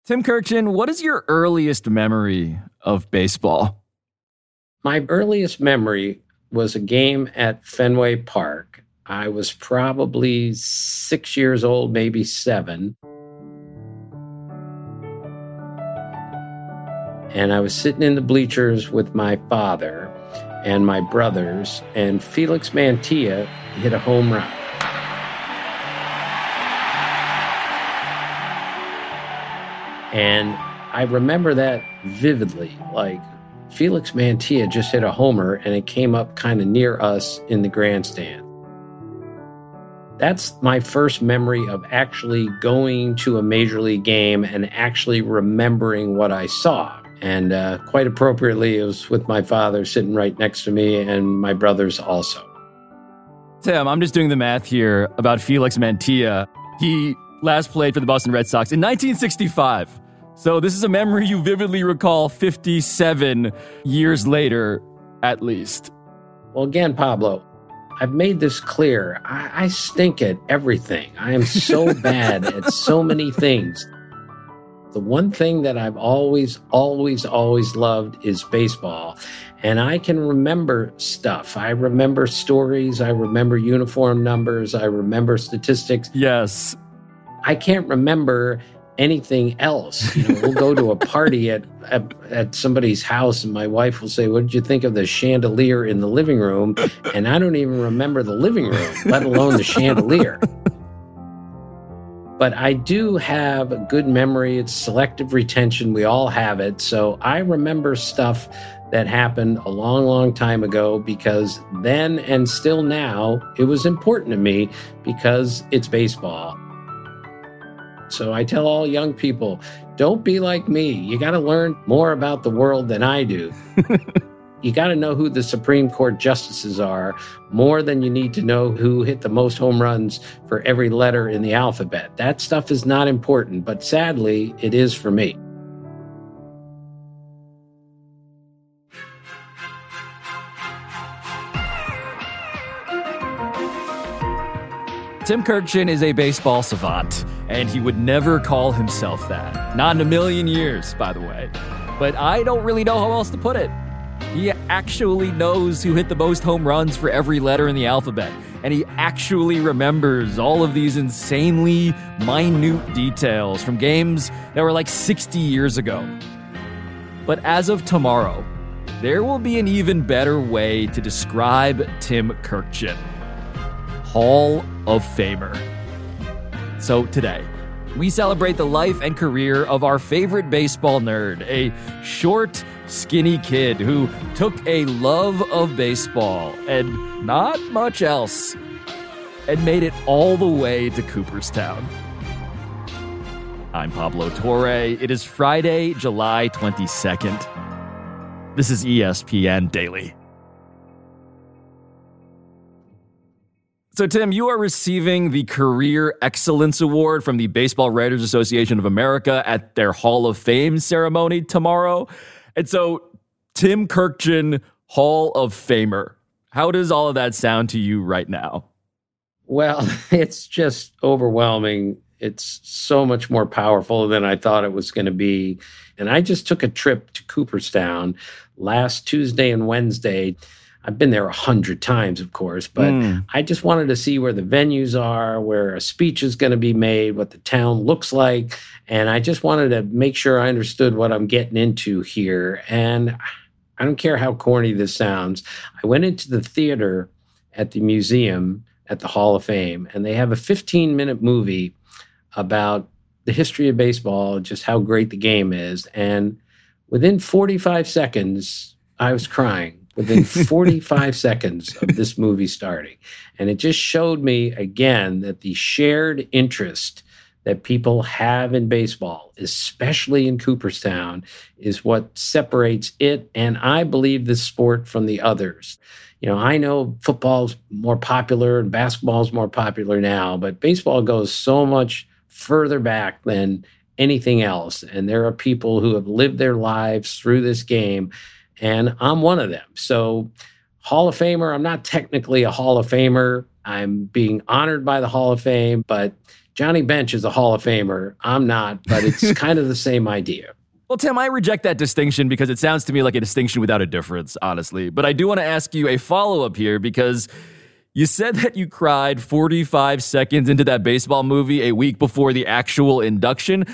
Tim Kurkjian, what is your earliest memory of baseball? My earliest memory was a game at Fenway Park. I was probably 6 years old, maybe 7. And I was sitting in the bleachers with my father and my brothers, and Felix Mantilla hit a home run. And I remember that vividly, like Felix Mantilla just hit a homer and it came up kind of near us in the grandstand. That's my first memory of actually going to a major league game and actually remembering what I saw. And quite appropriately, it was with my father sitting right next to me and my brothers also. Tim, I'm just doing the math here about Felix Mantilla. He last played for the Boston Red Sox in 1965. So this is a memory you vividly recall 57 years later, at least. Well, again, Pablo, I've made this clear. I stink at everything. I am so bad at so many things. The one thing that I've always loved is baseball. And I can remember stuff. I remember stories. I remember uniform numbers. I remember statistics. Yes. I can't remember anything else. We'll go to a party at somebody's house and my wife will say, "What did you think of the chandelier in the living room?" And I don't even remember the living room, let alone the chandelier. But I do have a good memory. It's selective retention. We all have it. So I remember stuff that happened a long, long time ago because then and still now, it was important to me because it's baseball. So I tell all young people, don't be like me. You got to learn more about the world than I do. You got to know who the Supreme Court justices are more than you need to know who hit the most home runs for every letter in the alphabet. That stuff is not important, but sadly, it is for me. Tim Kurkjian is a baseball savant, and he would never call himself that. Not in a million years, by the way. But I don't really know how else to put it. He actually knows who hit the most home runs for every letter in the alphabet, and he actually remembers all of these insanely minute details from games that were like 60 years ago. But as of tomorrow, there will be an even better way to describe Tim Kurkjian. Hall of Famer. So today, we celebrate the life and career of our favorite baseball nerd, a short, skinny kid who took a love of baseball and not much else and made it all the way to Cooperstown. I'm Pablo Torre. It is Friday, July 22nd. This is ESPN Daily. So, Tim, you are receiving the Career Excellence Award from the Baseball Writers Association of America at their Hall of Fame ceremony tomorrow. And so, Tim Kurkjian, Hall of Famer. How does all of that sound to you right now? Well, it's just overwhelming. It's so much more powerful than I thought it was going to be. And I just took a trip to Cooperstown last Tuesday and Wednesday. I've been there 100 times, of course, but I just wanted to see where the venues are, where a speech is going to be made, what the town looks like. And I just wanted to make sure I understood what I'm getting into here. And I don't care how corny this sounds. I went into the theater at the museum at the Hall of Fame, and they have a 15-minute movie about the history of baseball, just how great the game is. And within 45 seconds, I was crying. Within 45 seconds of this movie starting. And it just showed me again that the shared interest that people have in baseball, especially in Cooperstown, is what separates it and I believe this sport from the others. I know football's more popular and basketball's more popular now, but baseball goes so much further back than anything else. And there are people who have lived their lives through this game. And I'm one of them. So Hall of Famer, I'm not technically a Hall of Famer. I'm being honored by the Hall of Fame, but Johnny Bench is a Hall of Famer. I'm not, but it's kind of the same idea. Well, Tim, I reject that distinction because it sounds to me like a distinction without a difference, honestly. But I do want to ask you a follow-up here because you said that you cried 45 seconds into that baseball movie a week before the actual induction.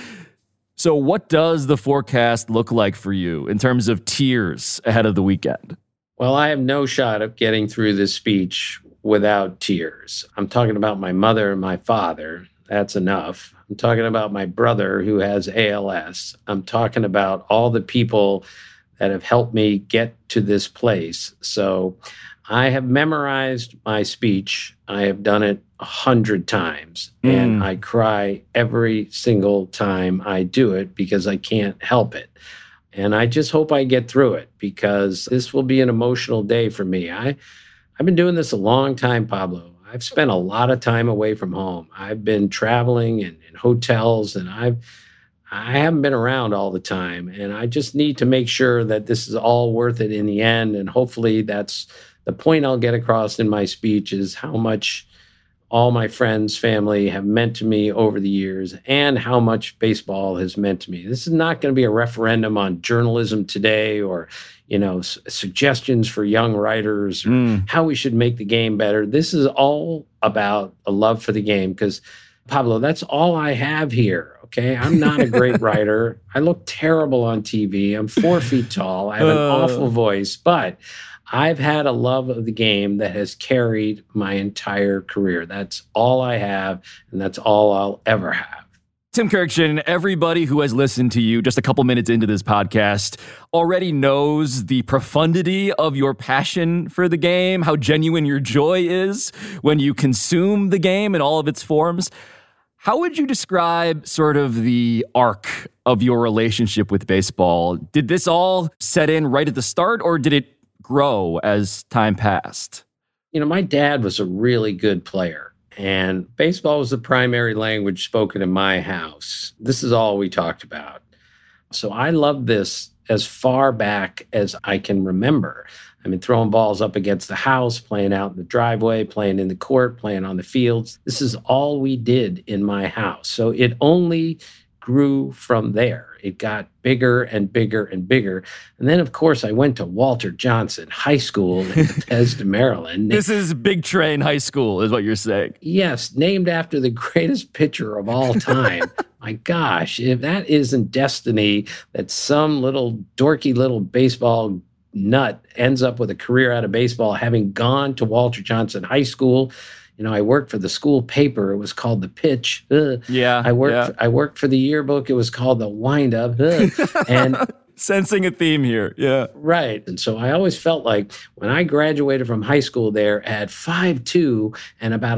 So what does the forecast look like for you in terms of tears ahead of the weekend? Well, I have no shot of getting through this speech without tears. I'm talking about my mother and my father. That's enough. I'm talking about my brother who has ALS. I'm talking about all the people that have helped me get to this place. So I have memorized my speech. I have done it 100 times, and I cry every single time I do it because I can't help it. And I just hope I get through it because this will be an emotional day for me. I've been doing this a long time, Pablo. I've spent a lot of time away from home. I've been traveling in hotels, and I haven't been around all the time. And I just need to make sure that this is all worth it in the end. And hopefully that's the point I'll get across in my speech, is how much all my friends, family have meant to me over the years and how much baseball has meant to me. This is not going to be a referendum on journalism today or, suggestions for young writers, or how we should make the game better. This is all about a love for the game because, Pablo, that's all I have here. Okay. I'm not a great writer. I look terrible on TV. I'm 4 feet tall. I have an awful voice, but I've had a love of the game that has carried my entire career. That's all I have, and that's all I'll ever have. Tim Kurkjian, everybody who has listened to you just a couple minutes into this podcast already knows the profundity of your passion for the game, how genuine your joy is when you consume the game in all of its forms. How would you describe sort of the arc of your relationship with baseball? Did this all set in right at the start, or did it grow as time passed? My dad was a really good player, and baseball was the primary language spoken in my house. This is all we talked about. So I loved this as far back as I can remember. I mean, throwing balls up against the house, playing out in the driveway, playing in the court, playing on the fields. This is all we did in my house. So it only grew from there. It got bigger and bigger and bigger. And then, of course, I went to Walter Johnson High School in Bethesda, Maryland. This is Big Train High School, is what you're saying. Yes, named after the greatest pitcher of all time. My gosh, if that isn't destiny, that some little dorky little baseball nut ends up with a career out of baseball, having gone to Walter Johnson High School. I worked for the school paper. It was called The Pitch. Yeah. I worked for the yearbook. It was called The Windup. And sensing a theme here. Yeah. Right. And so I always felt like when I graduated from high school there at 5'2" and about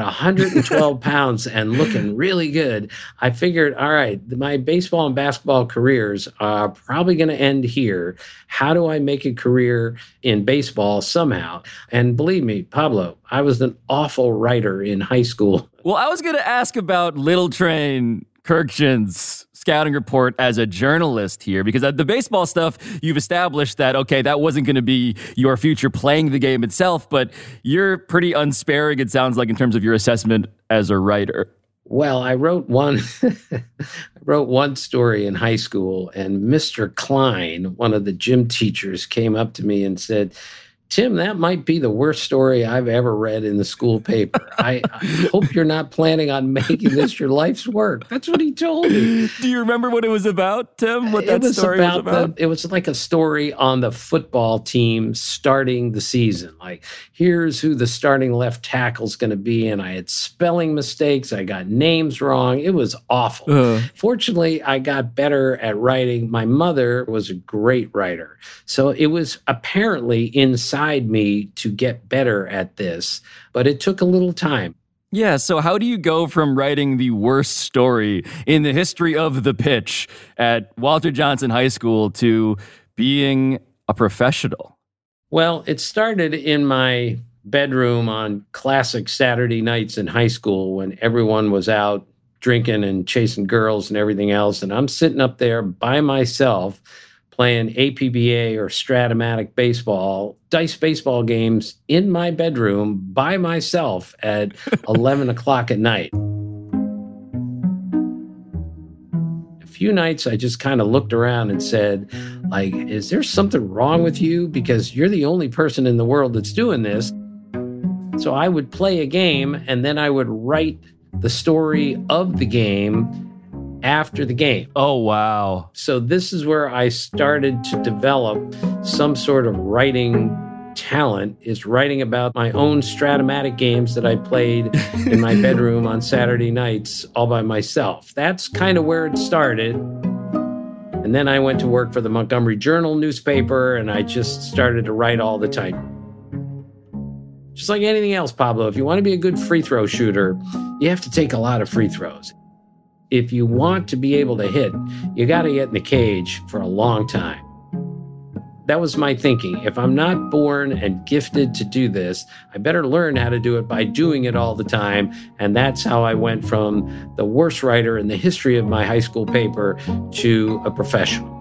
112 pounds and looking really good, I figured, all right, my baseball and basketball careers are probably going to end here. How do I make a career in baseball somehow? And believe me, Pablo, I was an awful writer in high school. Well, I was going to ask about Little Train Kurkjian's scouting report as a journalist here, because the baseball stuff, you've established that, okay, that wasn't going to be your future playing the game itself, but you're pretty unsparing, it sounds like, in terms of your assessment as a writer. Well, I wrote one story in high school, and Mr. Klein, one of the gym teachers, came up to me and said, Tim, that might be the worst story I've ever read in the school paper. I hope you're not planning on making this your life's work. That's what he told me. Do you remember what it was about, Tim? What that story was about? It was like a story on the football team starting the season. Like, here's who the starting left tackle is going to be. And I had spelling mistakes. I got names wrong. It was awful. Fortunately, I got better at writing. My mother was a great writer. So it was apparently inside me to get better at this, but it took a little time. Yeah, so how do you go from writing the worst story in the history of the pitch at Walter Johnson High School to being a professional? Well, it started in my bedroom on classic Saturday nights in high school when everyone was out drinking and chasing girls and everything else, and I'm sitting up there by myself playing APBA or Stratomatic baseball, dice baseball games in my bedroom by myself at 11 o'clock at night. few nights I just kind of looked around and said, like, is there something wrong with you? Because you're the only person in the world that's doing this. So I would play a game and then I would write the story of the game after the game. Oh, wow. So this is where I started to develop some sort of writing talent, is writing about my own Stratomatic games that I played in my bedroom on Saturday nights all by myself. That's kind of where it started. And then I went to work for the Montgomery Journal newspaper, and I just started to write all the time. Just like anything else, Pablo, if you want to be a good free throw shooter, you have to take a lot of free throws. If you want to be able to hit, you got to get in the cage for a long time. That was my thinking. If I'm not born and gifted to do this, I better learn how to do it by doing it all the time. And that's how I went from the worst writer in the history of my high school paper to a professional.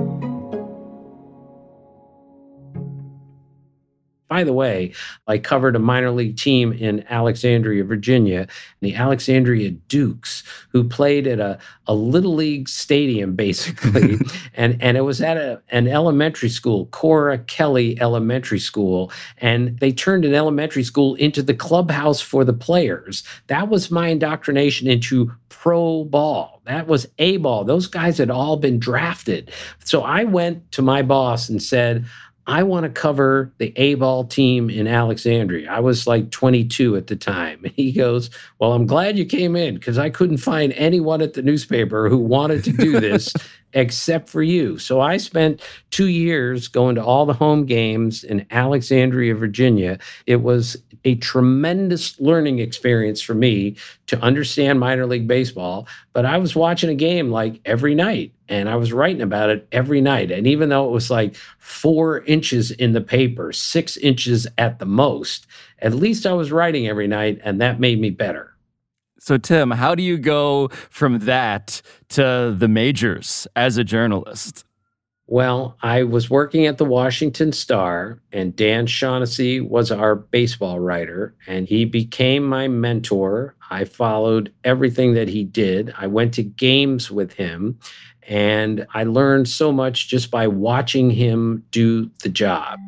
By the way, I covered a minor league team in Alexandria, Virginia, the Alexandria Dukes, who played at a little league stadium, basically. and it was at an elementary school, Cora Kelly Elementary School. And they turned an elementary school into the clubhouse for the players. That was my indoctrination into pro ball. That was A ball. Those guys had all been drafted. So I went to my boss and said, I want to cover the A-ball team in Alexandria. I was like 22 at the time. And he goes, well, I'm glad you came in because I couldn't find anyone at the newspaper who wanted to do this except for you. So I spent 2 years going to all the home games in Alexandria, Virginia. It was a tremendous learning experience for me to understand minor league baseball, but I was watching a game like every night and I was writing about it every night. And even though it was like 4 inches in the paper, 6 inches at the most, at least I was writing every night, and that made me better. So, Tim, how do you go from that to the majors as a journalist? Well, I was working at the Washington Star, and Dan Shaughnessy was our baseball writer, and he became my mentor. I followed everything that he did. I went to games with him, and I learned so much just by watching him do the job.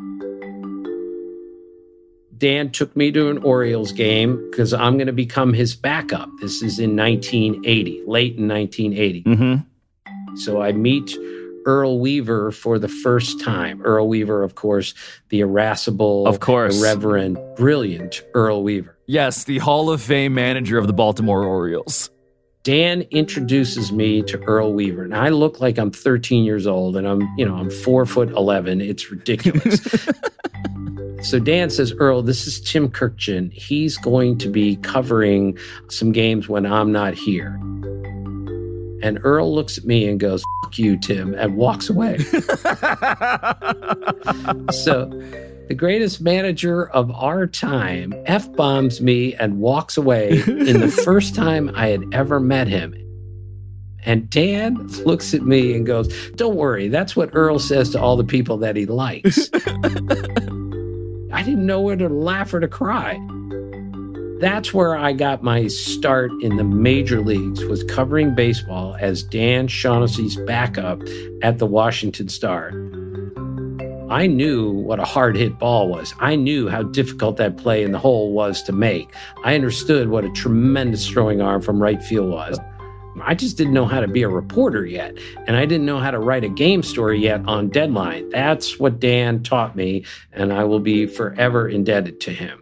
Dan took me to an Orioles game because I'm going to become his backup. This is in 1980, late in 1980. Mm-hmm. So I meet Earl Weaver for the first time. Earl Weaver, of course, the irascible, irreverent, brilliant Earl Weaver. Yes, the Hall of Fame manager of the Baltimore Orioles. Dan introduces me to Earl Weaver, and I look like I'm 13 years old, and I'm 4'11". It's ridiculous. So Dan says, Earl, this is Tim Kurkjian. He's going to be covering some games when I'm not here. And Earl looks at me and goes, "Fuck you, Tim," and walks away. So the greatest manager of our time F-bombs me and walks away in the first time I had ever met him. And Dan looks at me and goes, "Don't worry, that's what Earl says to all the people that he likes." I didn't know whether to laugh or to cry. That's where I got my start in the major leagues, was covering baseball as Dan Shaughnessy's backup at the Washington Star. I knew what a hard hit ball was. I knew how difficult that play in the hole was to make. I understood what a tremendous throwing arm from right field was. I just didn't know how to be a reporter yet, and I didn't know how to write a game story yet on deadline. That's what Dan taught me, and I will be forever indebted to him.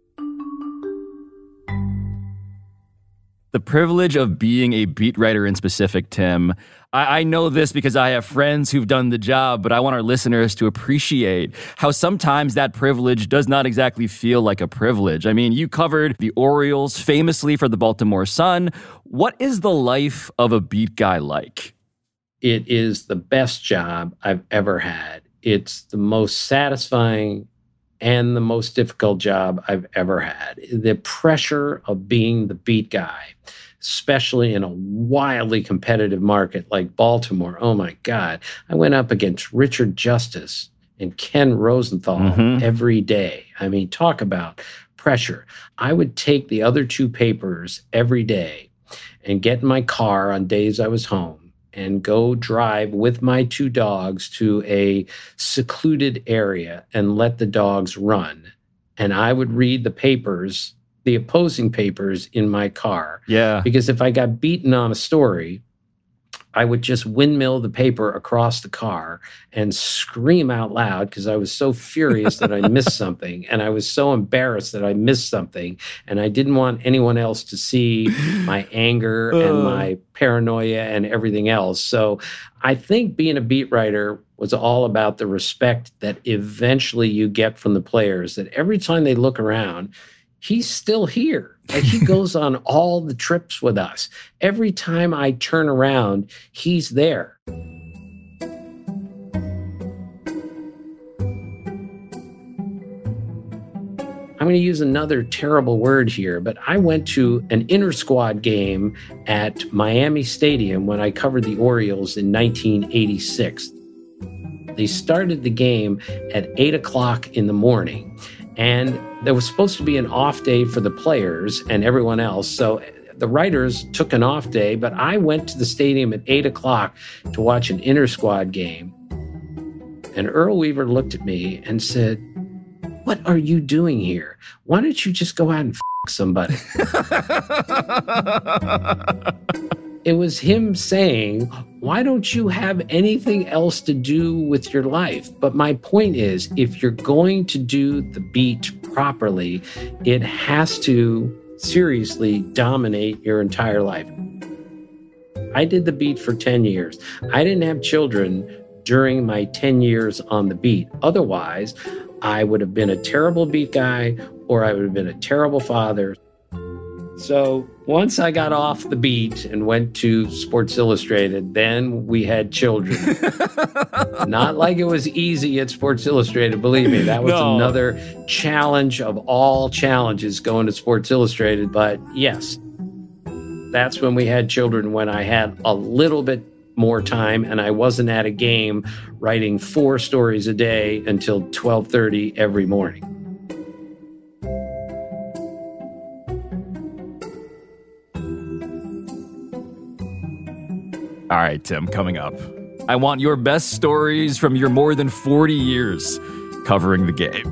The privilege of being a beat writer in specific, Tim. I know this because I have friends who've done the job, but I want our listeners to appreciate how sometimes that privilege does not exactly feel like a privilege. I mean, you covered the Orioles famously for the Baltimore Sun. What is the life of a beat guy like? It is the best job I've ever had. It's the most satisfying and the most difficult job I've ever had. The pressure of being the beat guy, especially in a wildly competitive market like Baltimore. Oh my God. I went up against Richard Justice and Ken Rosenthal every day. I mean, talk about pressure. I would take the other two papers every day and get in my car on days I was home and go drive with my 2 dogs to a secluded area and let the dogs run. And I would read the papers, the opposing papers in my car. Yeah. Because if I got beaten on a story, I would just windmill the paper across the car and scream out loud because I was so furious that I missed something. And I was so embarrassed that I missed something. And I didn't want anyone else to see my anger and my paranoia and everything else. So I think being a beat writer was all about the respect that eventually you get from the players, that every time they look around, he's still here. Like, he goes on all the trips with us. Every time I turn around, he's there. I'm going to use another terrible word here, but I went to an inter-squad game at Miami Stadium when I covered the Orioles in 1986. They started the game at 8 o'clock in the morning. And there was supposed to be an off day for the players and everyone else. So the writers took an off day, but I went to the stadium at 8 o'clock to watch an inter-squad game. And Earl Weaver looked at me and said, "What are you doing here? Why don't you just go out and somebody?" It was him saying, "Why don't you have anything else to do with your life?" But my point is, if you're going to do the beat properly, it has to seriously dominate your entire life. I did the beat for 10 years. I didn't have children during my 10 years on the beat. Otherwise, I would have been a terrible beat guy, or I would have been a terrible father. So once I got off the beat and went to Sports Illustrated, then we had children. Not like it was easy at Sports Illustrated, believe me. That was another challenge of all challenges, going to Sports Illustrated. But yes, that's when we had children, when I had a little bit more time and I wasn't at a game writing 4 stories a day until 12:30 every morning. All right, Tim, coming up, I want your best stories from your more than 40 years covering the game.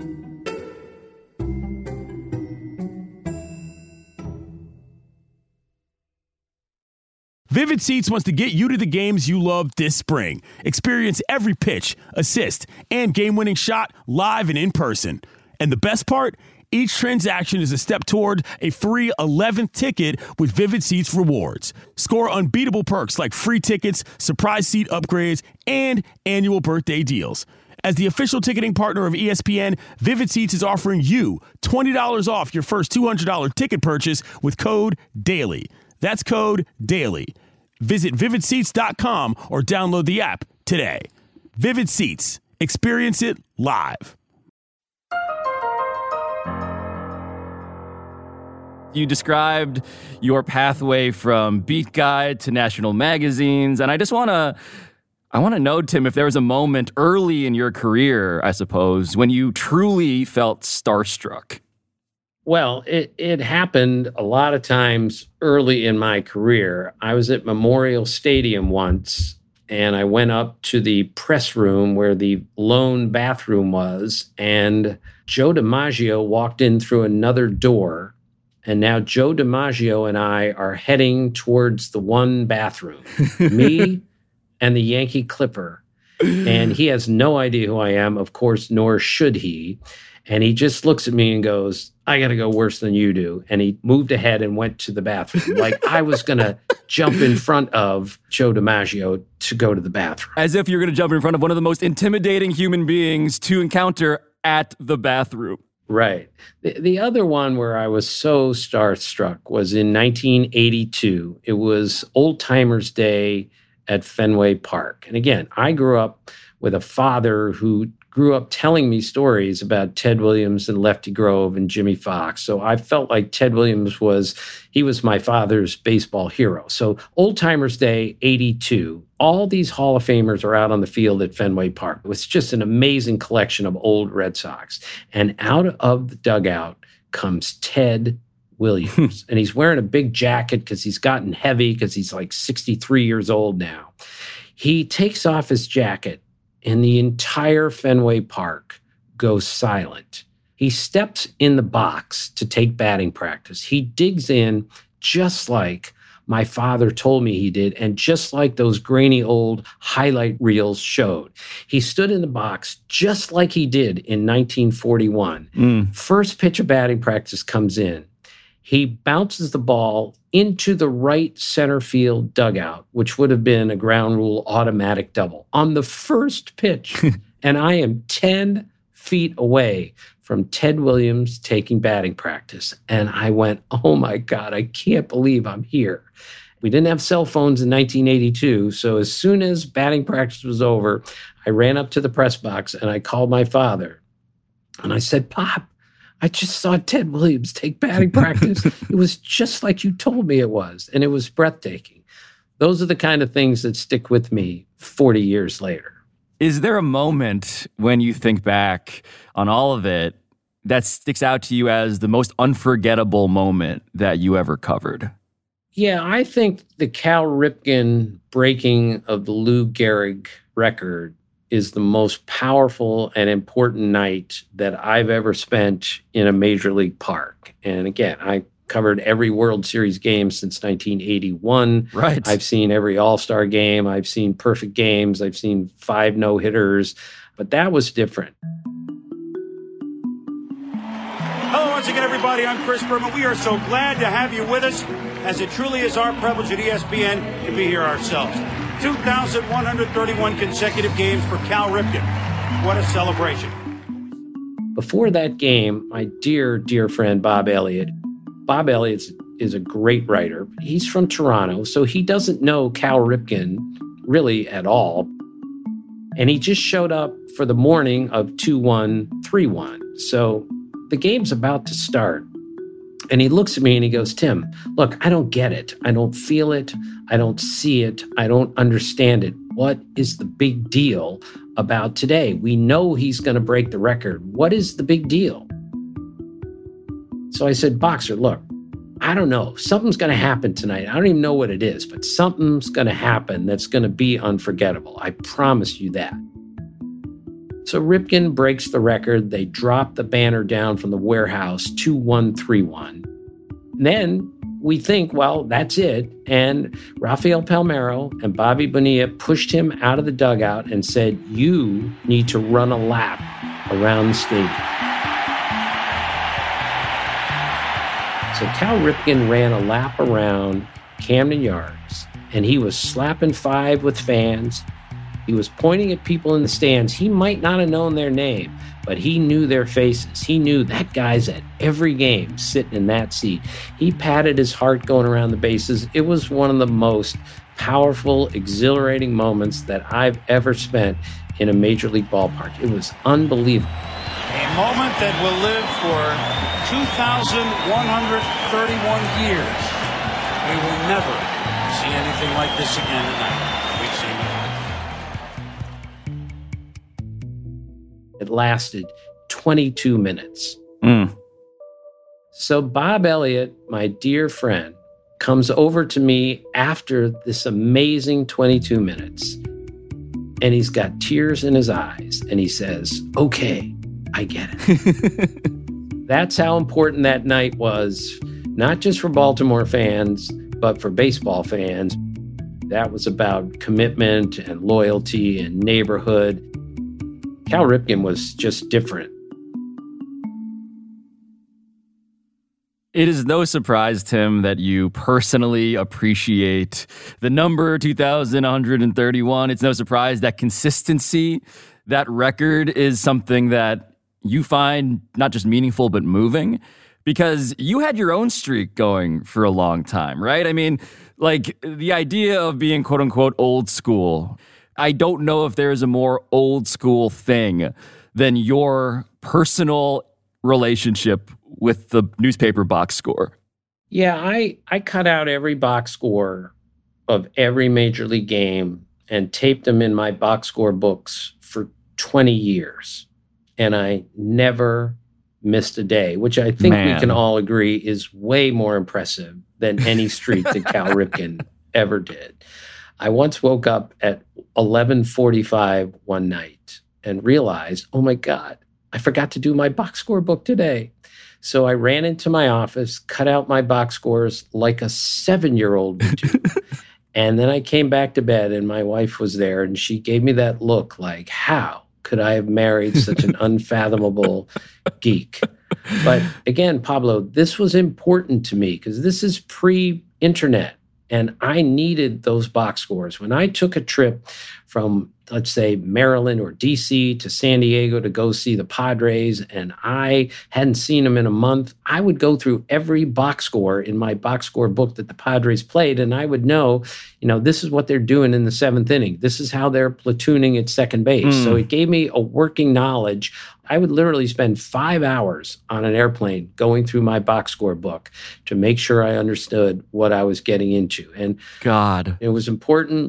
Vivid Seats wants to get you to the games you love this spring. Experience every pitch, assist, and game-winning shot live and in person. And the best part? Each transaction is a step toward a free 11th ticket with Vivid Seats rewards. Score unbeatable perks like free tickets, surprise seat upgrades, and annual birthday deals. As the official ticketing partner of ESPN, Vivid Seats is offering you $20 off your first $200 ticket purchase with code DAILY. That's code DAILY. Visit vividseats.com or download the app today. Vivid Seats. Experience it live. You described your pathway from beat guy to national magazines, and I want to know, Tim, if there was a moment early in your career, I suppose, when you truly felt starstruck. Well, it happened a lot of times early in my career. I was at Memorial Stadium once, and I went up to the press room where the lone bathroom was, and Joe DiMaggio walked in through another door. And now Joe DiMaggio and I are heading towards the one bathroom, me and the Yankee Clipper. And he has no idea who I am, of course, nor should he. And he just looks at me and goes, "I got to go worse than you do." And he moved ahead and went to the bathroom. Like I was going to jump in front of Joe DiMaggio to go to the bathroom. As if you're going to jump in front of one of the most intimidating human beings to encounter at the bathroom. Right. The other one where I was so starstruck was in 1982. It was Old Timers Day at Fenway Park. And again, I grew up with a father who grew up telling me stories about Ted Williams and Lefty Grove and Jimmy Fox. So I felt like Ted Williams was my father's baseball hero. So Old Timers Day, 82. All these Hall of Famers are out on the field at Fenway Park. It was just an amazing collection of old Red Sox. And out of the dugout comes Ted Williams. And he's wearing a big jacket because he's gotten heavy because he's like 63 years old now. He takes off his jacket and the entire Fenway Park goes silent. He steps in the box to take batting practice. He digs in just like my father told me he did, and just like those grainy old highlight reels showed. He stood in the box just like he did in 1941. First pitch of batting practice comes in. He bounces the ball into the right center field dugout, which would have been a ground rule automatic double on the first pitch. And I am 10 feet away from Ted Williams taking batting practice. And I went, oh my God, I can't believe I'm here. We didn't have cell phones in 1982. So as soon as batting practice was over, I ran up to the press box and I called my father. And I said, Pop, I just saw Ted Williams take batting practice. It was just like you told me it was. And it was breathtaking. Those are the kind of things that stick with me 40 years later. Is there a moment when you think back on all of it that sticks out to you as the most unforgettable moment that you ever covered? Yeah, I think the Cal Ripken breaking of the Lou Gehrig record is the most powerful and important night that I've ever spent in a major league park. And again, I covered every World Series game since 1981. Right. I've seen every All-Star game. I've seen perfect games. I've seen 5 no-hitters. But that was different. Hello once again, everybody. I'm Chris Berman. We are so glad to have you with us, as it truly is our privilege at ESPN to be here ourselves. 2,131 consecutive games for Cal Ripken. What a celebration. Before that game, my dear, dear friend Bob Elliott is a great writer. He's from Toronto, so he doesn't know Cal Ripken really at all. And he just showed up for the morning of 2-1-3-1. So the game's about to start. And he looks at me and he goes, Tim, look, I don't get it. I don't feel it. I don't see it. I don't understand it. What is the big deal about today? We know he's going to break the record. What is the big deal? So I said, Boxer, look, I don't know. Something's going to happen tonight. I don't even know what it is, but something's going to happen that's going to be unforgettable. I promise you that. So Ripken breaks the record. They drop the banner down from the warehouse, 2-1-3-1. Then we think, well, that's it. And Rafael Palmeiro and Bobby Bonilla pushed him out of the dugout and said, you need to run a lap around the stadium. So Cal Ripken ran a lap around Camden Yards, and he was slapping 5 with fans. He was pointing at people in the stands. He might not have known their name, but he knew their faces. He knew that guy's at every game sitting in that seat. He patted his heart going around the bases. It was one of the most powerful, exhilarating moments that I've ever spent in a major league ballpark. It was unbelievable. A moment that will live for 2,131 years. We will never see anything like this again tonight. We've seen it. It lasted 22 minutes. So Bob Elliott, my dear friend, comes over to me after this amazing 22 minutes. And he's got tears in his eyes. And he says, okay, I get it. That's how important that night was, not just for Baltimore fans, but for baseball fans. That was about commitment and loyalty and neighborhood. Cal Ripken was just different. It is no surprise, Tim, that you personally appreciate the number 2,131. It's no surprise that consistency, that record, is something that you find not just meaningful, but moving, because you had your own streak going for a long time, right? I mean, like the idea of being quote unquote old school. I don't know if there's a more old school thing than your personal relationship with the newspaper box score. Yeah, I cut out every box score of every major league game and taped them in my box score books for 20 years. And I never, missed a day, which I think we Man. can all agree is way more impressive than any streak that Cal Ripken ever did. I once woke up at 11:45 one night and realized, oh my God, I forgot to do my box score book today. So I ran into my office, cut out my box scores like a 7-year-old would do. And then I came back to bed and my wife was there and she gave me that look like, how could I have married such an unfathomable geek? But again, Pablo, this was important to me because this is pre-internet and I needed those box scores. When I took a trip from, let's say, Maryland or DC to San Diego to go see the Padres, and I hadn't seen them in a month, I would go through every box score in my box score book that the Padres played, and I would know, this is what they're doing in the 7th inning. This is how they're platooning at second base. So it gave me a working knowledge. I would literally spend 5 hours on an airplane going through my box score book to make sure I understood what I was getting into. And God, it was important.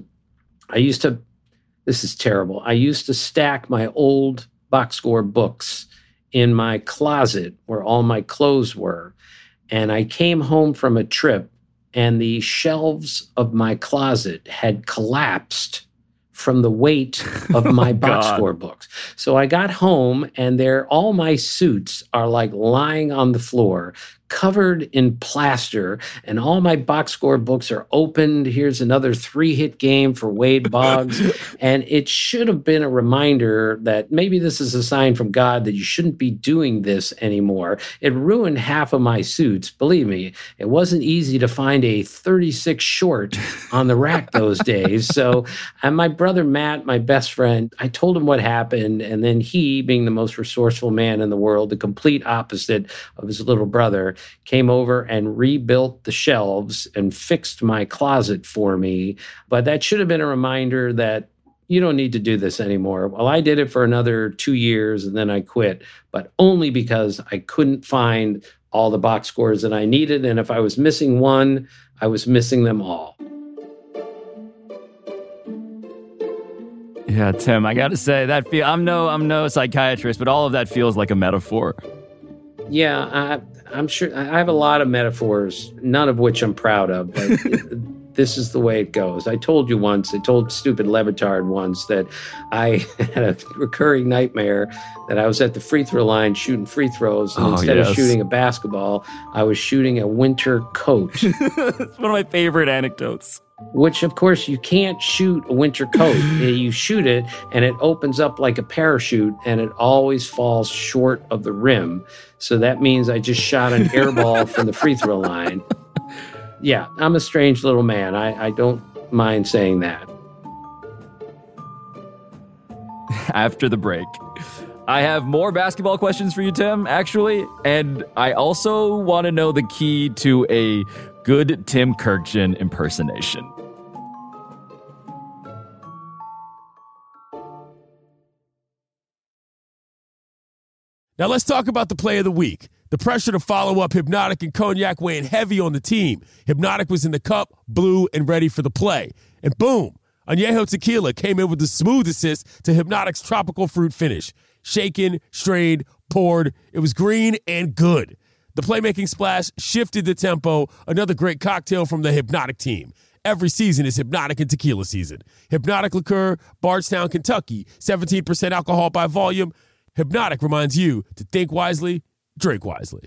This is terrible. I used to stack my old box score books in my closet where all my clothes were. And I came home from a trip and the shelves of my closet had collapsed from the weight of my box score books. So I got home and all my suits are like lying on the floor, covered in plaster, and all my box score books are opened. Here's another 3-hit game for Wade Boggs. And it should have been a reminder that maybe this is a sign from God that you shouldn't be doing this anymore. It ruined half of my suits. Believe me, it wasn't easy to find a 36 short on the rack those days. So, and my brother Matt, my best friend, I told him what happened. And then he, being the most resourceful man in the world, the complete opposite of his little brother, came over and rebuilt the shelves and fixed my closet for me. But that should have been a reminder that you don't need to do this anymore. Well, I did it for another 2 years and then I quit, but only because I couldn't find all the box scores that I needed. And if I was missing one, I was missing them all. Yeah, Tim, I got to say that I'm no psychiatrist, but all of that feels like a metaphor. Yeah, I'm sure I have a lot of metaphors, none of which I'm proud of, but this is the way it goes. I told stupid Levitard once that I had a recurring nightmare that I was at the free throw line shooting free throws, and instead of shooting a basketball, I was shooting a winter coat. It's one of my favorite anecdotes. Which, of course, you can't shoot a winter coat. You shoot it, and it opens up like a parachute, and it always falls short of the rim. So that means I just shot an air ball from the free throw line. Yeah, I'm a strange little man. I don't mind saying that. After the break, I have more basketball questions for you, Tim, actually. And I also want to know the key to a good Tim Kurkjian impersonation. Now let's talk about the play of the week. The pressure to follow up Hypnotic and Cognac weighing heavy on the team. Hypnotic was in the cup, blue, and ready for the play. And boom, Añejo Tequila came in with the smooth assist to Hypnotic's tropical fruit finish. Shaken, strained, poured. It was green and good. The playmaking splash shifted the tempo. Another great cocktail from the Hypnotic team. Every season is Hypnotic and Tequila season. Hypnotic Liqueur, Bardstown, Kentucky. 17% alcohol by volume. Hypnotic reminds you to think wisely, drink wisely.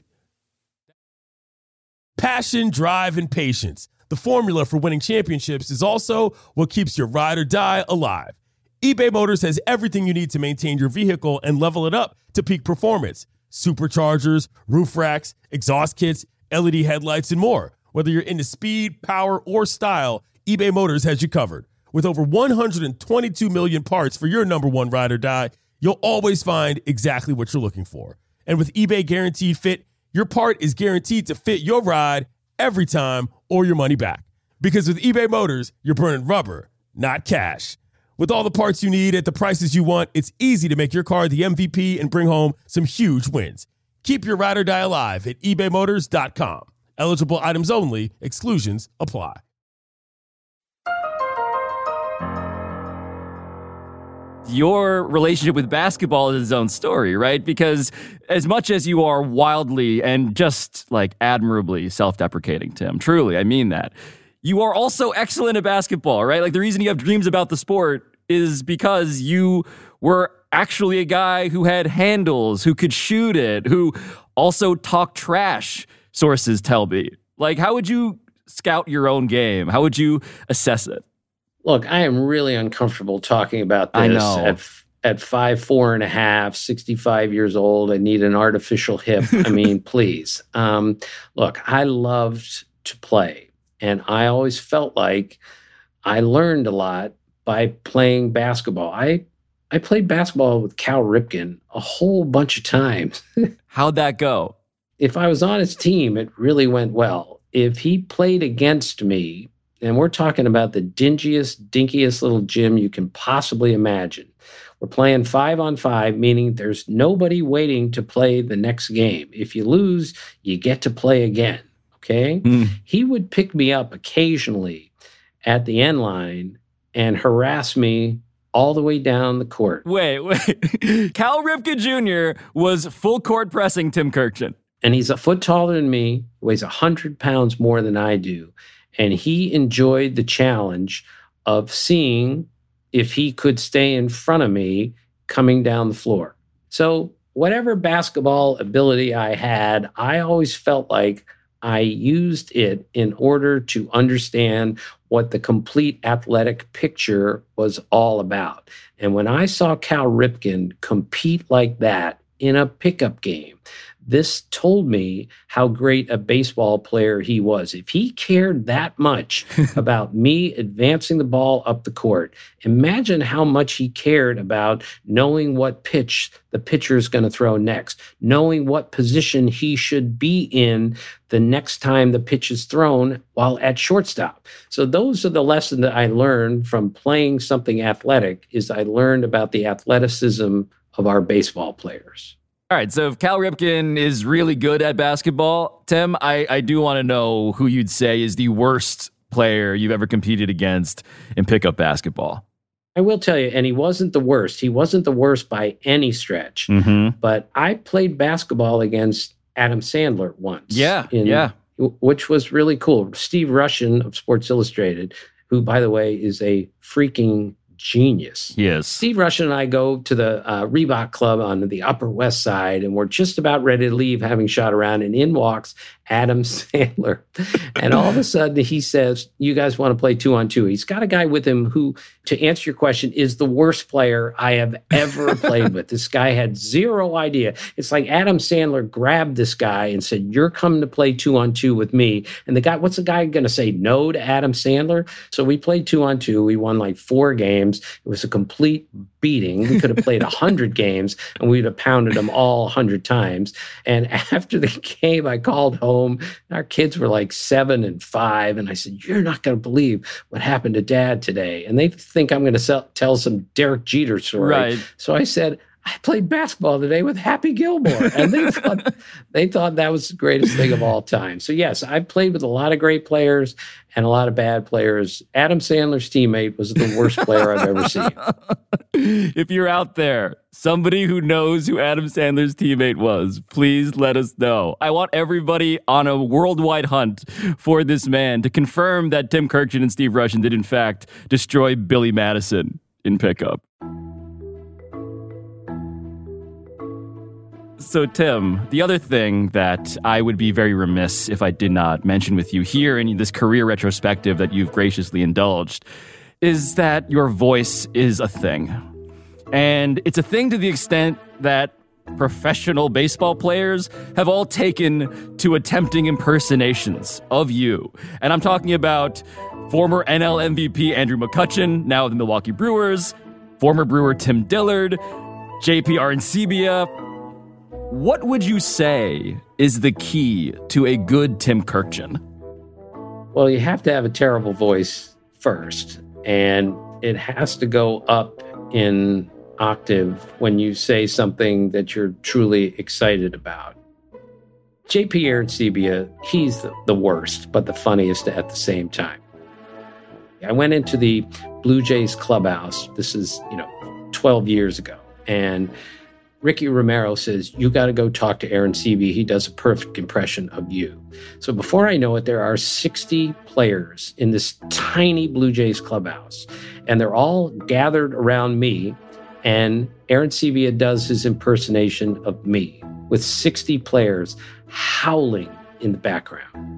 Passion, drive, and patience. The formula for winning championships is also what keeps your ride or die alive. eBay Motors has everything you need to maintain your vehicle and level it up to peak performance. Superchargers, roof racks, exhaust kits, LED headlights, and more. Whether you're into speed, power, or style, eBay Motors has you covered. With over 122 million parts for your number one ride or die, you'll always find exactly what you're looking for. And with eBay Guaranteed Fit, your part is guaranteed to fit your ride every time or your money back. Because with eBay Motors, you're burning rubber, not cash. With all the parts you need at the prices you want, it's easy to make your car the MVP and bring home some huge wins. Keep your ride or die alive at ebaymotors.com. Eligible items only. Exclusions apply. your relationship with basketball is its own story, right? Because as much as you are wildly and just like admirably self-deprecating, Tim, truly, I mean that, you are also excellent at basketball, right? Like the reason you have dreams about the sport is because you were actually a guy who had handles, who could shoot it, who also talked trash, sources tell me. Like, how would you scout your own game? How would you assess it? Look, I am really uncomfortable talking about this. I know. At 5'4.5", 65 years old, I need an artificial hip. I mean, please. Look, I loved to play, and I always felt like I learned a lot by playing basketball. I played basketball with Cal Ripken a whole bunch of times. How'd that go? If I was on his team, it really went well. If he played against me, and we're talking about the dingiest, dinkiest little gym you can possibly imagine. We're playing 5-on-5, meaning there's nobody waiting to play the next game. If you lose, you get to play again, okay? He would pick me up occasionally at the end line and harass me all the way down the court. Wait. Cal Ripken Jr. was full court pressing Tim Kurkjian. And he's a foot taller than me, weighs 100 pounds more than I do. And he enjoyed the challenge of seeing if he could stay in front of me coming down the floor. So whatever basketball ability I had, I always felt like I used it in order to understand what the complete athletic picture was all about. And when I saw Cal Ripken compete like that in a pickup game, this told me how great a baseball player he was. If he cared that much about me advancing the ball up the court, imagine how much he cared about knowing what pitch the pitcher is going to throw next, knowing what position he should be in the next time the pitch is thrown while at shortstop. So those are the lessons that I learned from playing something athletic, is I learned about the athleticism of our baseball players. All right, so if Cal Ripken is really good at basketball, Tim, I do want to know who you'd say is the worst player you've ever competed against in pickup basketball. I will tell you, and he wasn't the worst. He wasn't the worst by any stretch. But I played basketball against Adam Sandler once. Which was really cool. Steve Rushin of Sports Illustrated, who, by the way, is a freaking genius. Yes. Steve Rushin and I go to the Reebok Club on the Upper West Side, and we're just about ready to leave, having shot around, and in walks Adam Sandler. And all of a sudden he says, "You guys want to play 2-on-2?" He's got a guy with him who, to answer your question, is the worst player I have ever played with. This guy had zero idea. It's like Adam Sandler grabbed this guy and said, "You're coming to play 2-on-2 with me." And the guy, what's the guy going to say no to Adam Sandler? So we played 2-on-2. We won like 4 games. It was a complete beating. We could have played 100 games and we'd have pounded them all 100 times. And after the game, I called home. Our kids were like 7 and 5. And I said, "You're not going to believe what happened to Dad today." And they think I'm going to tell some Derek Jeter story. Right. So I said, "I played basketball today with Happy Gilmore." And they thought that was the greatest thing of all time. So yes, I played with a lot of great players and a lot of bad players. Adam Sandler's teammate was the worst player I've ever seen. If you're out there, somebody who knows who Adam Sandler's teammate was, please let us know. I want everybody on a worldwide hunt for this man to confirm that Tim Kurkjian and Steve Rushin did in fact destroy Billy Madison in pickup. So, Tim, the other thing that I would be very remiss if I did not mention with you here in this career retrospective that you've graciously indulged is that your voice is a thing. And it's a thing to the extent that professional baseball players have all taken to attempting impersonations of you. And I'm talking about former NL MVP Andrew McCutchen, now of the Milwaukee Brewers, former Brewer Tim Dillard, JP Arencibia. What would you say is the key to a good Tim Kurkjian? Well, you have to have a terrible voice first, and it has to go up in octave when you say something that you're truly excited about. JP Arencibia, he's the worst, but the funniest at the same time. I went into the Blue Jays clubhouse. This is, 12 years ago. And Ricky Romero says, you got to go talk to Aaron Sebe. He does a perfect impression of you. So before I know it, there are 60 players in this tiny Blue Jays clubhouse, and they're all gathered around me. And Aaron Sebe does his impersonation of me with 60 players howling in the background.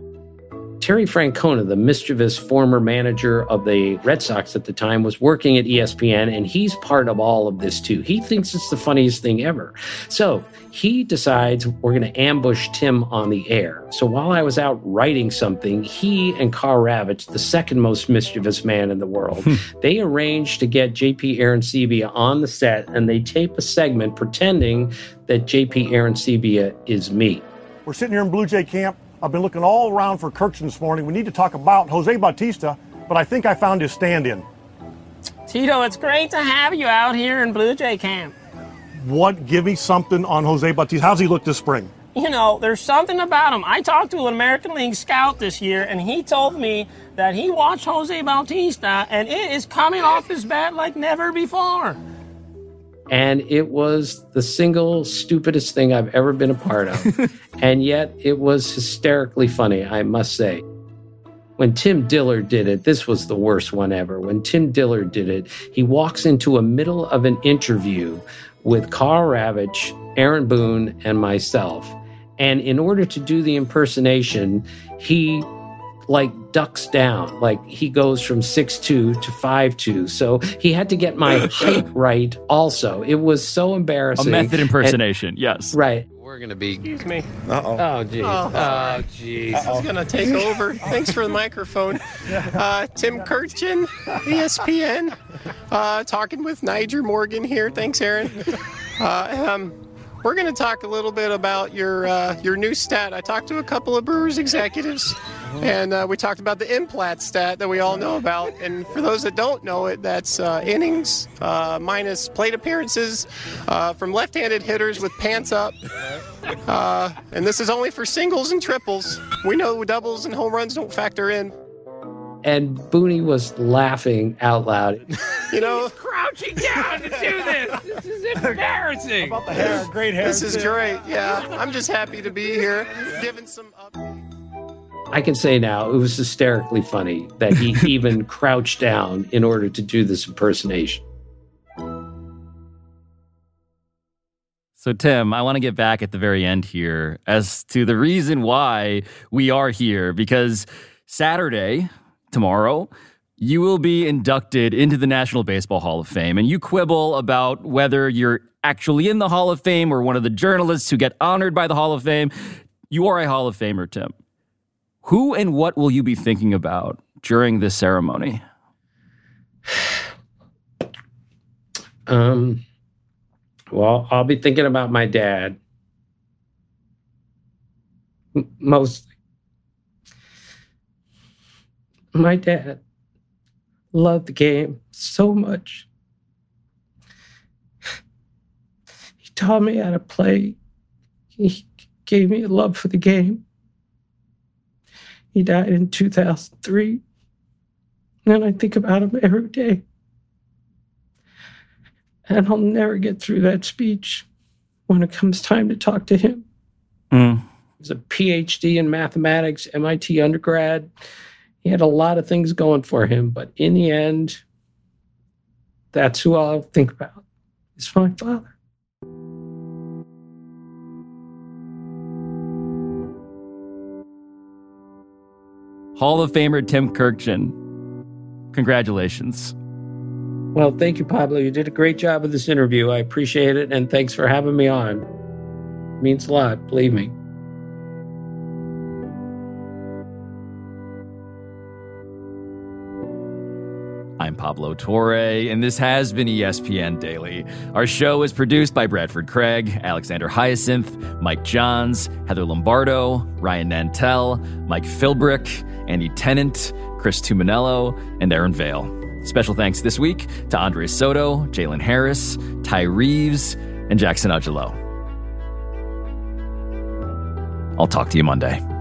Terry Francona, the mischievous former manager of the Red Sox at the time, was working at ESPN, and he's part of all of this too. He thinks it's the funniest thing ever. So he decides we're going to ambush Tim on the air. So while I was out writing something, he and Carl Ravitch, the second most mischievous man in the world, they arranged to get JP Arencibia on the set, and they tape a segment pretending that JP Arencibia is me. We're sitting here in Blue Jay camp. I've been looking all around for Kirkshin this morning. We need to talk about Jose Bautista, but I think I found his stand-in. Tito, it's great to have you out here in Blue Jay camp. Give me something on Jose Bautista. How's he look this spring? You know, there's something about him. I talked to an American League scout this year, and he told me that he watched Jose Bautista, and it is coming off his bat like never before. And it was the single stupidest thing I've ever been a part of. And yet it was hysterically funny, I must say. When Tim Dillard did it, this was the worst one ever. When Tim Dillard did it, he walks into a middle of an interview with Carl Ravitch, Aaron Boone, and myself. And in order to do the impersonation, he ducks down, he goes from 6'2" to 5'2". So he had to get my height right also. It was so embarrassing. A method impersonation, yes. Right. We're going to be... Excuse me. Uh-oh. Oh, geez. Oh, geez. This is going to take over. Thanks for the microphone. Tim Kirkshin, ESPN, talking with Niger Morgan here. Thanks, Aaron. We're going to talk a little bit about your new stat. I talked to a couple of Brewers executives, and we talked about the implat stat that we all know about. And for those that don't know it, that's innings minus plate appearances from left-handed hitters with pants up. And this is only for singles and triples. We know doubles and home runs don't factor in. And Booney was laughing out loud. You know, crouching down to do this. This is embarrassing. How about the hair? Great hair. This is great. Yeah, I'm just happy to be here, giving some updates. I can say now it was hysterically funny that he even crouched down in order to do this impersonation. So, Tim, I want to get back at the very end here as to the reason why we are here, because Saturday, tomorrow, you will be inducted into the National Baseball Hall of Fame, and you quibble about whether you're actually in the Hall of Fame or one of the journalists who get honored by the Hall of Fame. You are a Hall of Famer, Tim. Who and what will you be thinking about during this ceremony? Well, I'll be thinking about my dad. Mostly. My dad loved the game so much. He taught me how to play. He gave me a love for the game. He died in 2003. And I think about him every day. And I'll never get through that speech when it comes time to talk to him. He was a PhD in mathematics, MIT undergrad. He had a lot of things going for him, but in the end, that's who I'll think about. It's my father. Hall of Famer Tim Kirkshin, congratulations. Well, thank you, Pablo. You did a great job with this interview. I appreciate it, and thanks for having me on. It means a lot, believe me. I'm Pablo Torre, and this has been ESPN Daily. Our show is produced by Bradford Craig, Alexander Hyacinth, Mike Johns, Heather Lombardo, Ryan Nantel, Mike Philbrick, Andy Tennant, Chris Tuminello, and Aaron Vale. Special thanks this week to Andres Soto, Jalen Harris, Ty Reeves, and Jackson Ugelo. I'll talk to you Monday.